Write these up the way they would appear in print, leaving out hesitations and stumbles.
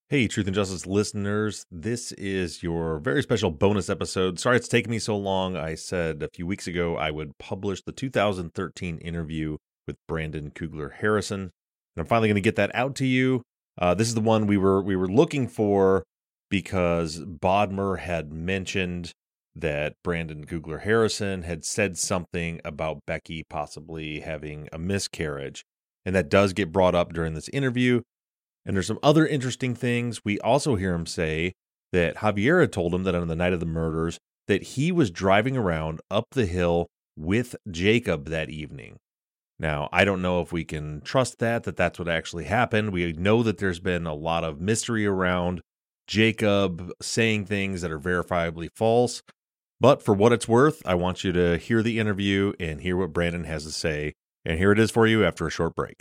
Hey, Truth and Justice listeners, this is your very special bonus episode. Sorry it's taken me so long. I said a few weeks ago I would publish the 2013 interview with Brandon Coogler Harrison, and I'm finally going to get that out to you. This is the one we were looking for because Bodmer had mentioned that Brandon Coogler Harrison had said something about Becky possibly having a miscarriage, and that does get brought up during this interview. And there's some other interesting things. We also hear him say that Javier had told him that on the night of the murders that he was driving around up the hill with Jacob that evening. Now, I don't know if we can trust that that's what actually happened. We know that there's been a lot of mystery around Jacob saying things that are verifiably false. But for what it's worth, I want you to hear the interview and hear what Brandon has to say. And here it is for you after a short break.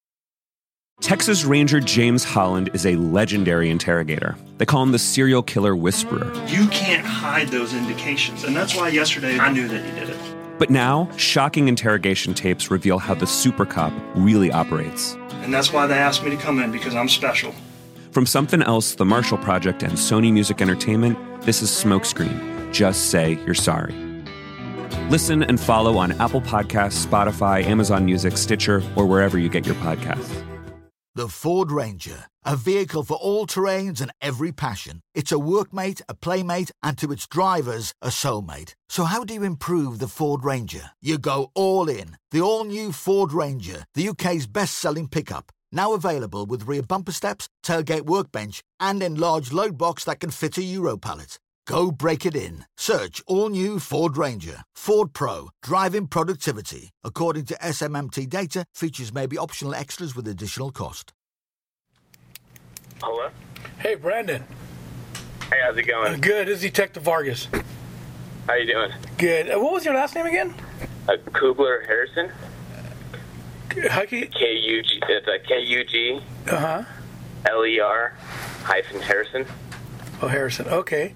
Texas Ranger James Holland is a legendary interrogator. They call him the serial killer whisperer. You can't hide those indications, and that's why yesterday I knew that he did it. But now, shocking interrogation tapes reveal how the super cop really operates. And that's why they asked me to come in, because I'm special. From Something Else, The Marshall Project, and Sony Music Entertainment, this is Smokescreen. Just say you're sorry. Listen and follow on Apple Podcasts, Spotify, Amazon Music, Stitcher, or wherever you get your podcasts. The Ford Ranger, a vehicle for all terrains and every passion. It's a workmate, a playmate, and to its drivers, a soulmate. So how do you improve the Ford Ranger? You go all in. The all-new Ford Ranger, the UK's best-selling pickup. Now available with rear bumper steps, tailgate workbench, and enlarged load box that can fit a Euro pallet. Go break it in. Search all-new Ford Ranger. Ford Pro. Driving productivity. According to SMMT data, features may be optional extras with additional cost. Hello? Hey, Brandon. Hey, how's it going? Good. This is Detective Vargas. How you doing? Good. What was your last name again? Coogler Harrison. How can you... K-U-G. It's K-U-G. L-E-R hyphen Harrison. Oh, Harrison. Okay.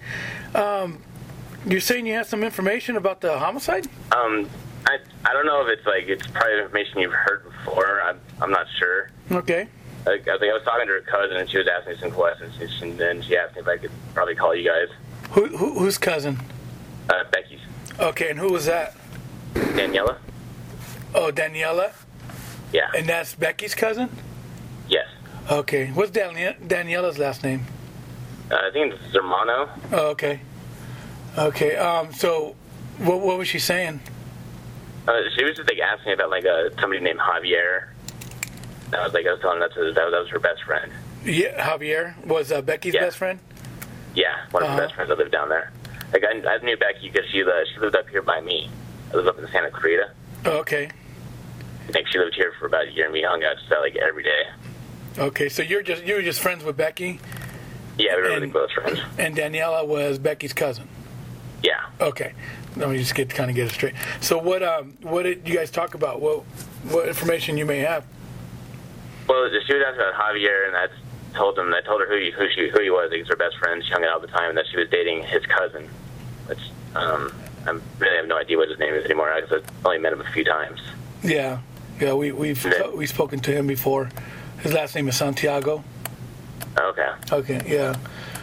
You're saying you have some information about the homicide? I don't know if it's probably information you've heard before. I'm not sure. Okay. I was talking to her cousin, and she was asking me some questions, and then she asked me if I could probably call you guys. Whose cousin? Becky's. Okay, and who was that? Daniela. Oh, Daniela? Yeah. And that's Becky's cousin? Yes. Okay. What's Daniela's last name? I think it's Zermano. Oh, okay. Okay. So, what was she saying? She was just asking about somebody named Javier. I was telling her that was her best friend. Yeah, Javier was Becky's best friend. Yeah, one of her best friends that lived down there. I knew Becky because she lived up here by me. I lived up in Santa Clarita. Oh, okay. She lived here for about a year, and we hung out just every day. Okay, so you were just friends with Becky. Yeah, we were really close friends. And Daniela was Becky's cousin. Yeah. Okay. Let me just get it straight. So what did you guys talk about? What information you may have? Well, she was asking about Javier, and I told her who he was. He was her best friend. She hung out all the time, and that she was dating his cousin. Which I really have no idea what his name is anymore because I only met him a few times. Yeah. We've spoken to him before. His last name is Santiago. Okay. Okay. Yeah.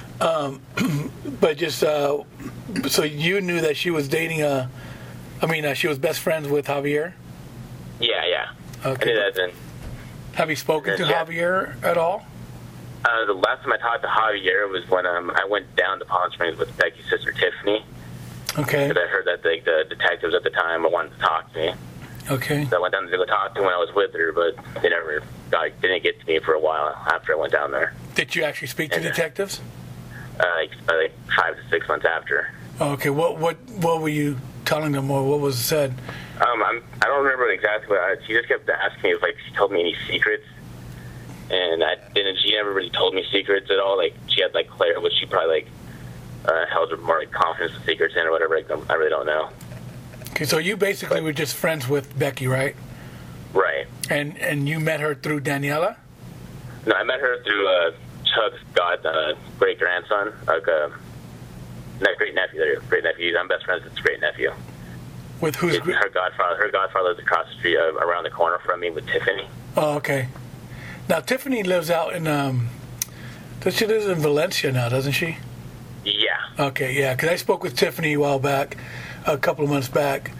But just so you knew that she was dating she was best friends with Javier. Yeah. Okay. I knew that then. Have you spoken to Javier at all? The last time I talked to Javier was when I went down to Palm Springs with Becky's sister Tiffany. Okay. Because I heard that the detectives at the time wanted to talk to me. Okay. So I went down to go talk to her when I was with her, but they never didn't get to me for a while after I went down there. Did you actually speak to detectives? Like 5 to 6 months after. Okay. What were you telling them, or what was said? I don't remember exactly what. She just kept asking me if she told me any secrets, and she never really told me secrets at all. She had Claire, which she probably held more confidence with secrets in or whatever. I really don't know. Okay, so you basically were just friends with Becky, right? Right. And you met her through Daniela? No, I met her through Chuck's great grandson, not great nephew. Great nephew. I'm best friends with his great nephew. With who's her godfather? Her godfather lives across the street, around the corner from me, with Tiffany. Oh, okay. Now Tiffany lives out in She lives in Valencia now, doesn't she? Yeah. Okay, yeah, because I spoke with Tiffany a couple of months back,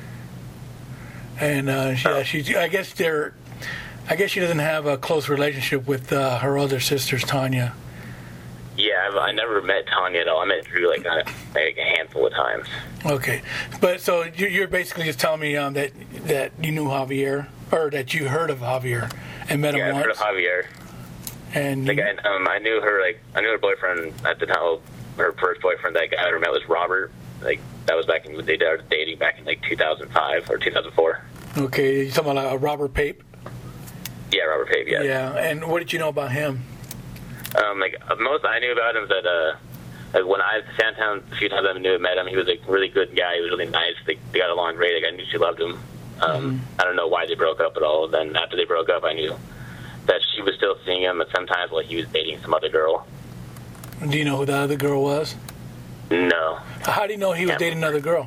and I guess she doesn't have a close relationship with her other sisters, Tanya. Yeah, I never met Tanya at all. I met Drew like a handful of times. Okay, but so you're basically just telling me that you knew Javier, or that you heard of Javier and met him once. Yeah, I heard of Javier. And I knew her boyfriend at the time. Her first boyfriend that I ever met was Robert. Like that was back when they started dating back in like 2005 or 2004. Okay, you talking about Robert Pape? Yeah, Robert Pape. Yeah. Yeah, and what did you know about him? Most I knew about him is that when I was in Sandtown, a few times I met him, he was a really good guy. He was really nice. They got along great. Like, I knew she loved him. I don't know why they broke up at all. Then after they broke up, I knew that she was still seeing him, and sometimes while he was dating some other girl. Do you know who the other girl was? No. How do you know he was dating another girl?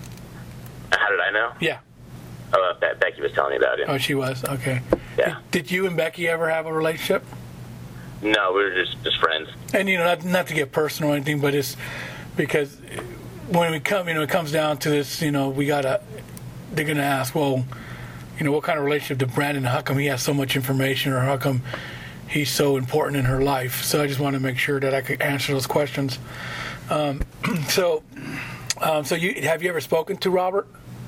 How did I know? Yeah. Oh, Becky was telling me about it. Oh, she was? Okay. Yeah. Did you and Becky ever have a relationship? No, we were just friends. And, not to get personal or anything, but it's because when it comes down to this, they're going to ask, well, what kind of relationship did Brandon, how come he has so much information, or how come he's so important in her life? So I just want to make sure that I could answer those questions. So have you ever spoken to Robert?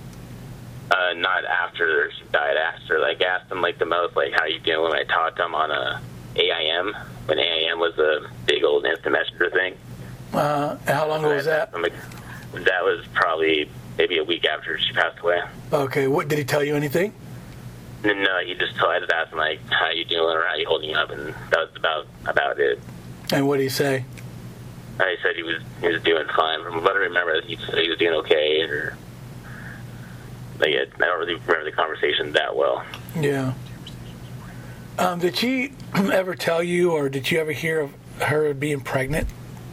Not after she died. After, asked him, the most, how are you doing? When I talked to him on AIM, when AIM was a big old instant messenger thing. How long ago was that? That was probably maybe a week after she passed away. Okay, what did he tell you anything? No, I just asked him, how you doing, or how you holding up, and that was about it. And what did he say? He said he was doing fine. From what I remember, he said he was doing okay, or I don't really remember the conversation that well. Yeah. Did she ever tell you, or did you ever hear of her being pregnant?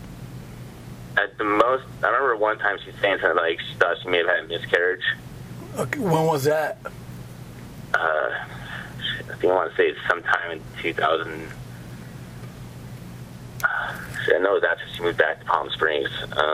At the most, I remember one time she saying something like she thought she may have had a miscarriage. Okay, when was that? I think I want to say it's sometime in 2000. I know it was after she moved back to Palm Springs.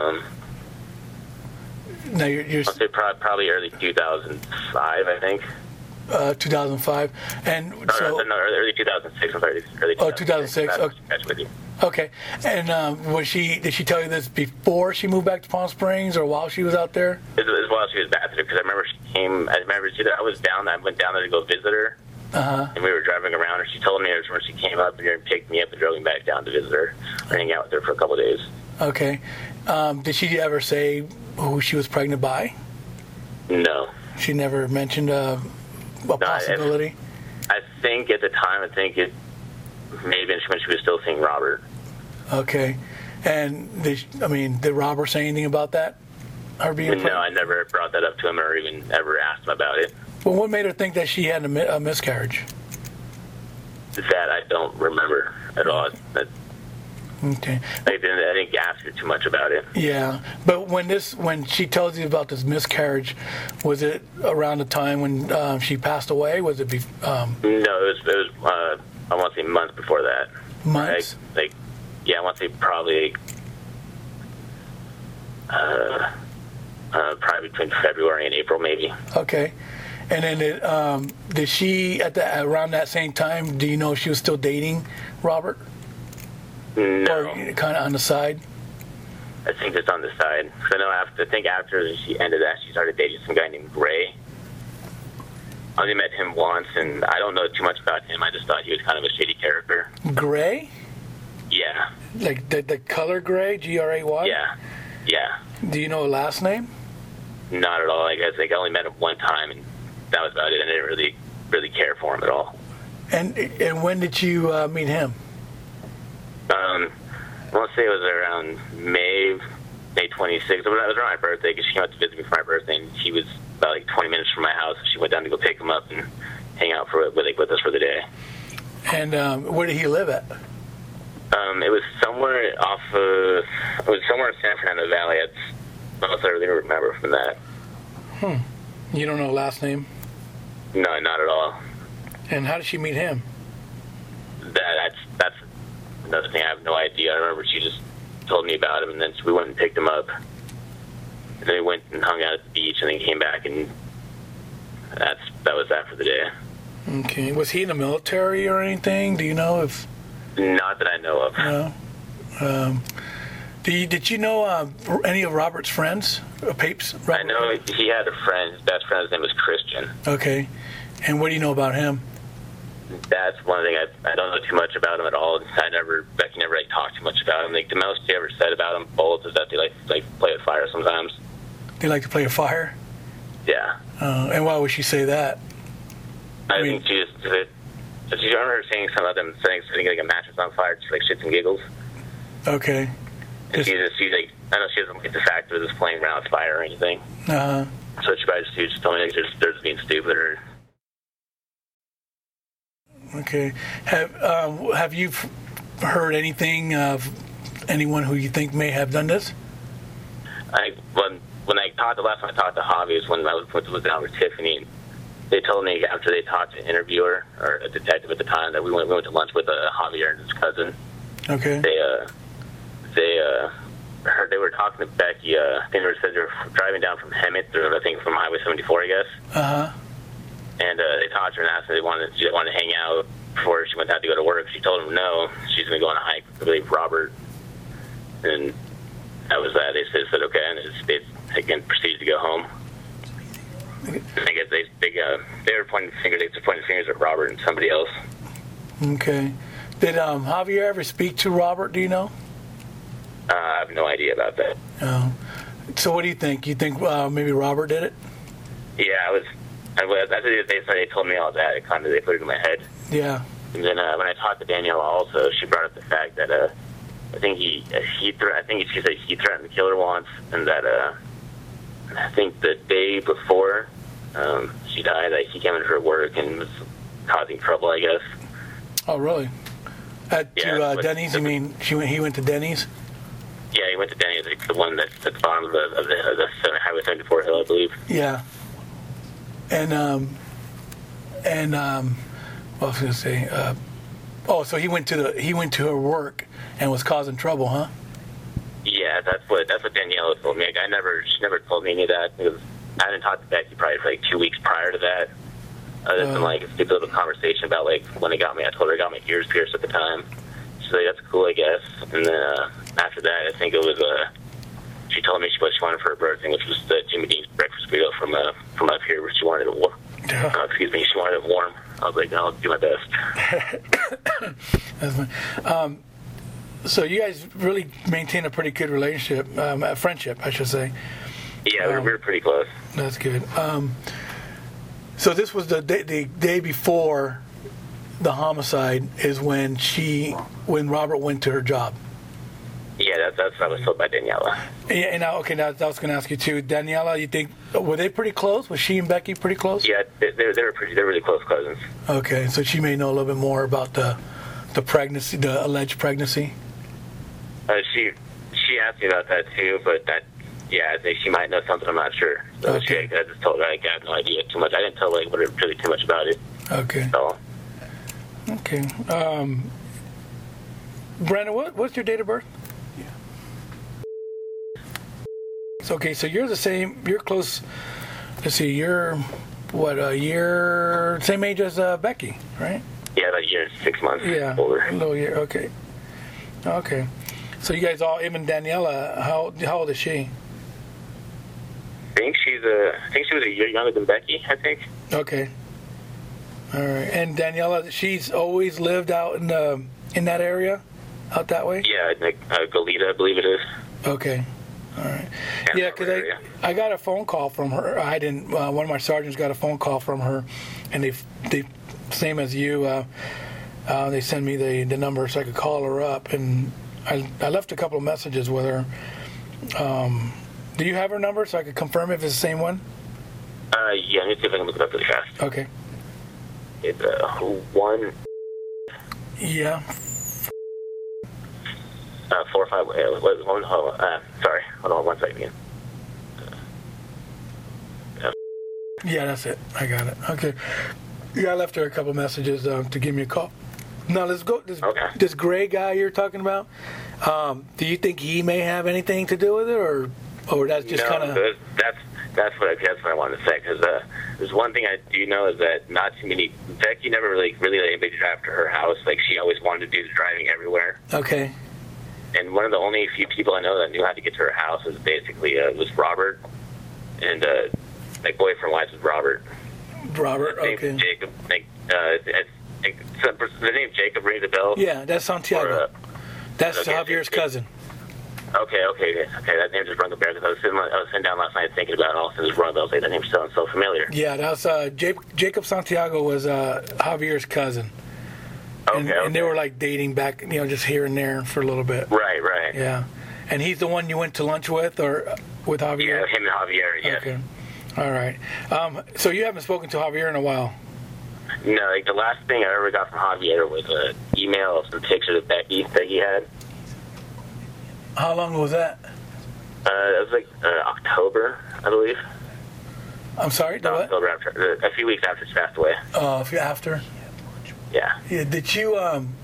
No, you're I'll say probably early 2005, I think. 2005, and so no, early 2006. I'm sorry, early 2006. Oh, 2006. Okay. Catch with you. Okay, and did she tell you this before she moved back to Palm Springs, or while she was out there? It was while she was back there, because I remember she came. I went down there to go visit her. And we were driving around, and she told me when she came up here and picked me up and drove me back down to visit her, hang out with her for a couple of days. Okay. Did she ever say who she was pregnant by? No. She never mentioned a possibility? I think at the time, it may have been when she was still seeing Robert. Okay. And did Robert say anything about that? Her being pregnant? No, I never brought that up to him or even ever asked him about it. Well, what made her think that she had a miscarriage? That I don't remember at all. Okay. I didn't ask her too much about it. Yeah, but when she told you about this miscarriage, was it around the time when she passed away? Was it? No, it was. I want to say months before that. Months. I want to say probably between February and April, maybe. Okay. And then did she around that same time? Do you know if she was still dating Robert? No. Or kind of on the side? I think just on the side. Because I know after she ended that, she started dating some guy named Gray. I only met him once, and I don't know too much about him. I just thought he was kind of a shady character. Gray? Yeah. Like the color gray, Gray? Yeah. Do you know a last name? Not at all. I only met him one time, and that was about it. I didn't really care for him at all. And when did you meet him? I want to say it was around May 26th. It was around my birthday, because she came out to visit me for my birthday, and he was about 20 minutes from my house. She went down to go pick him up and hang out with us for the day. And where did he live at? It was somewhere in San Fernando Valley. That's most I really remember from that. You don't know last name? No, not at all. And how did she meet him? That's another thing I have no idea. I remember she just told me about him, and then we went and picked him up. And then we went and hung out at the beach, and then came back, and that was that for the day. Okay. Was he in the military or anything? Do you know if? Not that I know of. No. Did you know any of Robert's friends? Papes? I know he had a friend. His best friend's name was Christian. Okay. And what do you know about him? That's one thing I don't know too much about him at all. Becky never talked too much about him. Like, the most she ever said about them both is that they like play with fire sometimes. They like to play with fire? Yeah. And why would she say that? I think she just. Did you remember her saying some of them setting like a mattress on fire, just like shits and giggles? Okay. And she's like, I know she doesn't like the fact that it's playing around with fire or anything. Uh-huh. So she probably just told me they're just being stupid. Or okay. Have you heard anything of anyone who you think may have done this? When I talked, the last time I talked to Javi was when I was down with Tiffany. And they told me after they talked to an interviewer or a detective at the time that we went to lunch with Javier and his cousin. Okay. They were talking to Becky. I think they were driving down from Hemet, I think from Highway 74, I guess. Uh-huh. And they talked to her and asked if she wanted to hang out before she went out to go to work. She told them no. She's going to go on a hike with, I believe, Robert. And that was that. They said okay, and they again proceeded to go home. I guess they were pointing fingers at Robert and somebody else. Okay. Did Javier ever speak to Robert, do you know? I have no idea about that. Oh. So what do you think? You think maybe Robert did it? Yeah, after they told me all that, it kind of, they put it in my head. Yeah. And then when I talked to Daniela also, she brought up the fact that I think she said he threatened to kill her once, and that I think the day before she died, he came into her work and was causing trouble, I guess. Oh, really? To Denny's? You mean he went to Denny's? Yeah, he went to Denny's, the one that's at the bottom of the Highway 74 hill, I believe. Yeah. And what was I going to say? So he went to her work and was causing trouble, huh? Yeah, that's what Daniela told me. She never told me any of that, because I hadn't talked to Becky probably for 2 weeks prior to that. Other than a stupid little conversation about when I told her I got my ears pierced at the time. She's like, that's cool, I guess. And then after that, I think it was she told me what she wanted for her birthday, which was the Jimmy Dean's breakfast burrito from up here, where she wanted it warm. She wanted it warm. I was like, no, I'll do my best. That's fine. So you guys really maintain a pretty good relationship, a friendship, I should say. Yeah, we were pretty close. That's good. So this was the day before the homicide is when Robert went to her job. Yeah, that's what I was told by Daniela. Yeah, and now I was going to ask you too, Daniela. You think were they pretty close? Was she and Becky pretty close? Yeah, they're really close cousins. Okay, so she may know a little bit more about the pregnancy, the alleged pregnancy. She asked me about that too, but I think she might know something. I'm not sure. So okay. I just told her I have no idea too much. I didn't tell her really too much about it. Okay. So. Okay. Brandon, what's your date of birth? Okay, so you're the same. You're close. Let's see. You're a year, same age as Becky, right? Yeah, about a year and 6 months. Yeah, older. A little year. Okay. So you guys all, even Daniela, how old is she? I think she was a year younger than Becky. I think. Okay. All right. And Daniela, she's always lived out in that area, out that way. Yeah, Goleta, I believe it is. Okay. All right. Yeah, because I got a phone call from her. I didn't. One of my sergeants got a phone call from her, and they same as you. They sent me the number so I could call her up, and I left a couple of messages with her. Do you have her number so I could confirm if it's the same one? Yeah. Let me see if I can look it up really fast. Okay. It's 1. Yeah. 4 5. Sorry. Hold on 1 second again. Yeah, that's it. I got it. Okay. Yeah, I left her a couple messages to give me a call. Now let's go. This Gray guy you're talking about. Do you think he may have anything to do with it, or that's just kind of? That's what I wanted to say. Because there's one thing I do know is that not too many. Becky never really let anybody drive to her house. Like, she always wanted to do the driving everywhere. Okay. And one of the only few people I know that knew how to get to her house was basically was Robert, and my boyfriend wife was Robert. Robert. Okay. Jacob. The name Jacob rings a bell. Yeah, that's Santiago. That's Javier's cousin. Okay. That name just rung a bell because I was sitting down last night thinking about it. All of a sudden, just rung a bell. I was like, that name sounds so familiar. Yeah, that was Jacob Santiago was Javier's cousin. And they were like dating back, just here and there for a little bit. Right. Yeah, and he's the one you went to lunch with, or with Javier? Yeah, him and Javier. Yes. Okay. All right. So you haven't spoken to Javier in a while. No, like the last thing I ever got from Javier was an email of some pictures of Becky that he had. How long was that? It was like October, I believe. I'm sorry? October, after, a few weeks after she passed away. Oh, after? Yeah. Did you,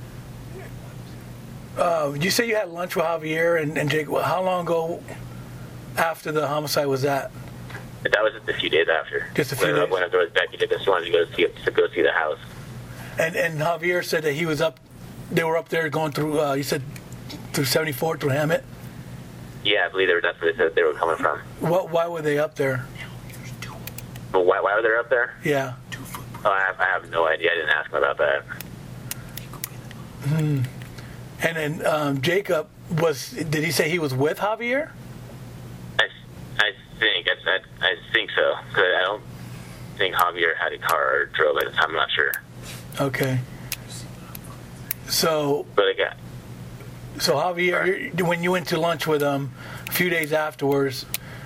you say you had lunch with Javier and Jake. How long ago after the homicide was that? That was just a few days after. Just a few days? When Becky did this, she wanted to go see the house. And Javier said that they were up there going through, you said, through 74, through Hammett? Yeah, I believe that's where they said they were coming from. Why were they up there? Well, why were they up there? Yeah. Oh, I have no idea. I didn't ask him about that. And then Jacob, did he say he was with Javier? I think so. Because I don't think Javier had a car or drove at the time. I'm not sure. Okay. So. But again. So Javier, when you went to lunch with him a few days afterwards,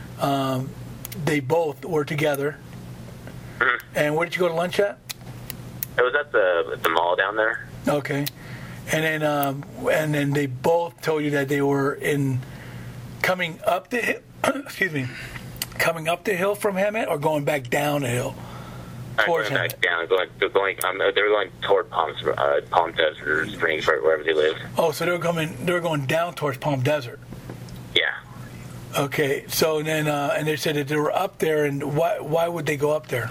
they both were together. Mm-hmm. And where did you go to lunch at? It was at the mall down there. Okay. And then they both told you that they were coming up the hill. Excuse me. Coming up the hill from Hammett, or going back down the hill towards going back down, going. They were going toward Palm Desert or Springs, wherever they lived. Oh, so they were going down towards Palm Desert. Yeah. Okay. So then, and they said that they were up there, and why would they go up there?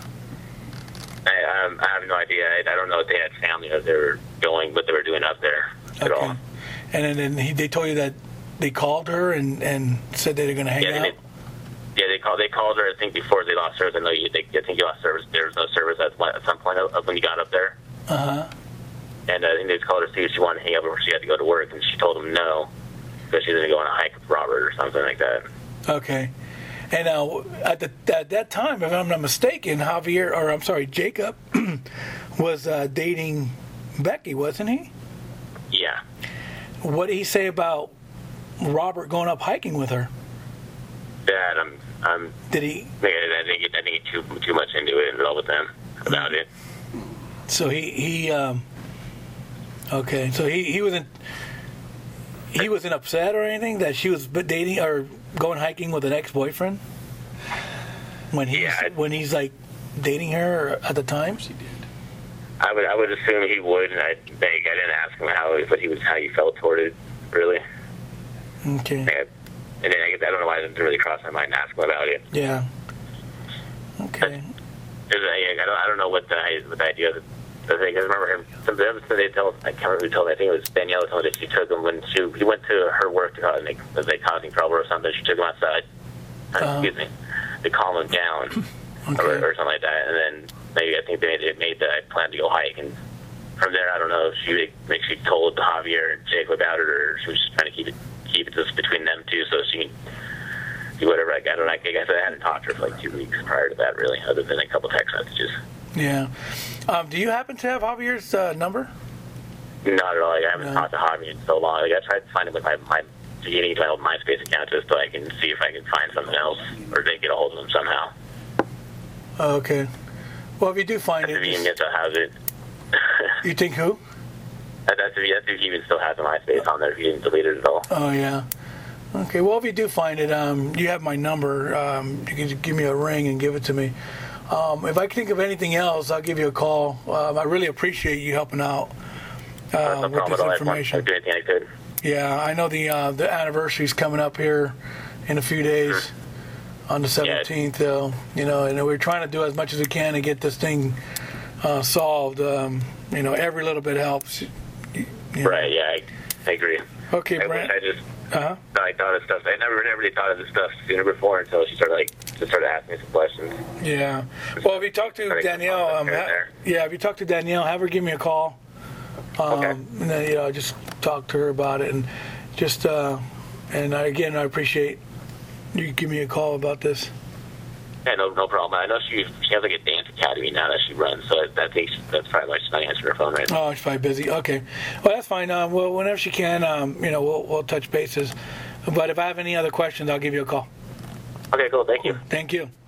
I have no idea. I don't know if they had family or they were going, what they were doing up there at all. And then they told you that they called her and said they were going to hang out. They called her. I think before they lost service. I think you lost service. There was no service at some point of when you got up there. And I think they called her to see if she wanted to hang out before she had to go to work, and she told them no because she was going to go on a hike with Robert or something like that. Okay. And at that time, if I'm not mistaken, Jacob was dating Becky, wasn't he? Yeah. What did he say about Robert going up hiking with her? That did he? I think too much into it and in love with them about it. So he okay. So he wasn't upset or anything that she was dating or going hiking with an ex-boyfriend when he's like dating her at the time. I would assume he would, and I didn't ask him how he felt toward it, really. Okay. And then I don't know why it didn't really cross my mind to ask him about it. Yeah. Okay. I don't know what the idea of the thing. I remember him. Some of them they told. I can't remember who told me. I think it was Danielle told me that she took him when he went to her work to was they causing trouble or something. She took him outside. Excuse me. To calm him down, or something like that. And then maybe I think they made the plan to go hike. And from there, I don't know if she told Javier and Jake about it, or she was just trying to keep it just between them two, so she can do whatever. I don't know. I guess I hadn't talked to her for like 2 weeks prior to that, really, other than a couple text messages. Yeah. Do you happen to have Javier's number? Not at all. I haven't talked to Javier in so long. I tried to find him with my old MySpace account just so I can see if I can find something else, or they get a hold of him somehow. Okay. Well, if you do find it, he still has it. You think who? That's if he even still has the MySpace on there, if he didn't delete it at all. Oh, yeah. Okay, well, if you do find it, you have my number. You can give me a ring and give it to me. If I can think of anything else, I'll give you a call. I really appreciate you helping out. No with problem this at all. information. I do anything I could. Yeah, I know the anniversary's coming up here in a few days on the 17th, though. You know, and we're trying to do as much as we can to get this thing solved. You know, every little bit helps. You know. Right, yeah, I agree. Okay, I Brent. wish I just I thought of stuff. I never really thought of this stuff sooner before until she started asking me some questions. Yeah. Well, if you talk to Danielle, if you talk to Danielle, have her give me a call. Okay. And then, you know, just talk to her about it, and just again, I appreciate you give me a call about this. Yeah, no problem. I know she has like a dance academy now that she runs, so I think that's probably why she's not answering her phone right now. Oh, she's probably busy. Okay. Well, that's fine. Well, whenever she can, you know, we'll touch bases. But if I have any other questions, I'll give you a call. Okay, cool. Thank you. Thank you.